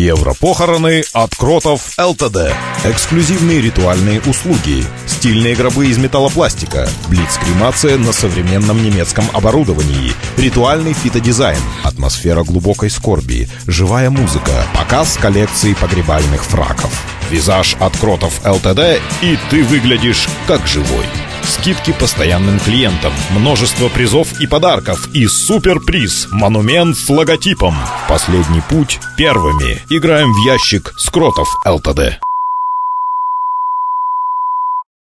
Европохороны от Кротов ЛТД. Эксклюзивные ритуальные услуги. Стильные гробы из металлопластика. Блиц-кремация на современном немецком оборудовании. Ритуальный фитодизайн. Атмосфера глубокой скорби. Живая музыка. Показ коллекции погребальных фраков. Визаж от Кротов ЛТД, и ты выглядишь как живой. Скидки постоянным клиентам, множество призов и подарков и суперприз — монумент с логотипом. Последний путь первыми. Играем в ящик с Кротов ЛТД.